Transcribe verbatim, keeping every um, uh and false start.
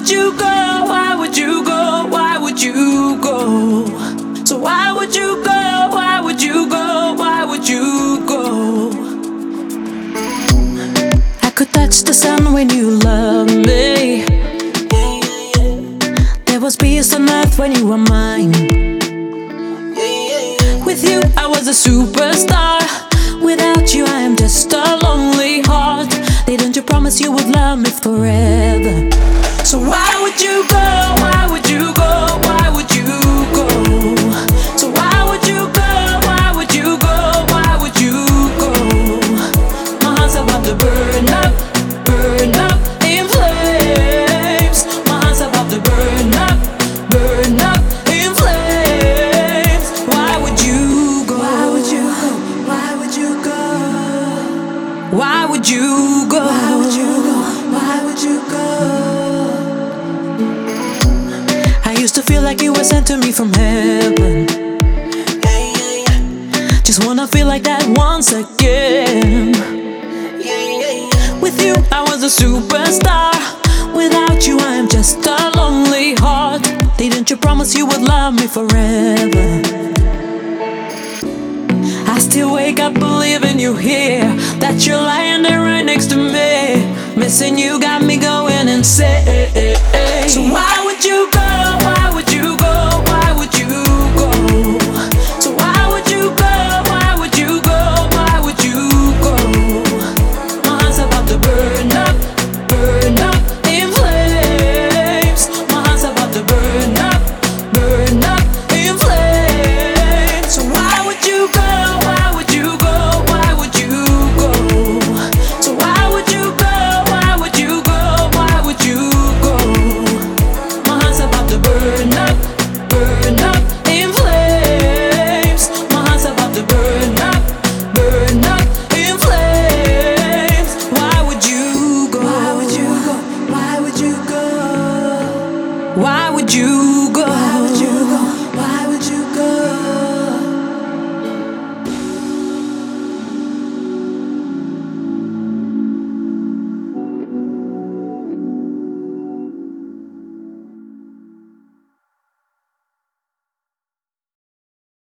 would you go? Why would you go? Why would you go? So why would you go? Why would you go? Why would you go? I could touch the sun when you love me. There was peace on earth when you were mine. With you I was a superstar. Without you I am just a lonely heart. Didn't you promise you would love me forever? So why would you go? Why would you go? Why would you go? So why would you go? Why would you go? Why would you go? My heart's about to burn up, burn up in flames. My heart's about to burn up, burn up in flames. Why would you go? Why would you go? Why would you go? Why would you go? Why would you go? Why would you go? I used to feel like you were sent to me from heaven. Just wanna feel like that once again. With you I was a superstar. Without you I am just a lonely heart. Didn't you promise you would love me forever? I still wake up believing you here, that you're lying there right next to me. Missing you got me going insane. So why